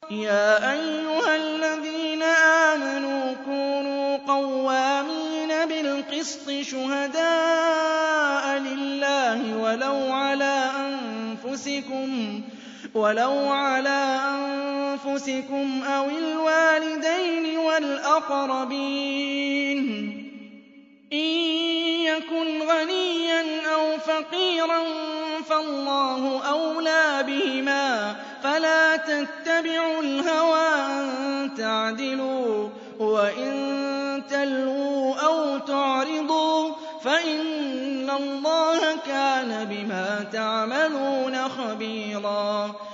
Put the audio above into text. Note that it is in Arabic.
يَا أَيُّهَا الَّذِينَ آمَنُوا كُونُوا قَوَّامِينَ بِالْقِسْطِ شُهَدَاءَ لِلَّهِ وَلَوْ عَلَىٰ أَنفُسِكُمْ أَوِ الْوَالِدَيْنِ وَالْأَقْرَبِينَ ۚ إِن يَكُنْ غَنِيًّا أَوْ فَقِيرًا فَاللَّهُ أَوْلَىٰ بِهِمَا ۖ فَلَا تَتَّبِعُوا الْهَوَىٰ أَن تَعْدِلُوا ۚ وَإِن تَلْوُوا أَوْ تُعْرِضُوا فَإِنَّ اللَّهَ كَانَ بِمَا تَعْمَلُونَ خَبِيرًا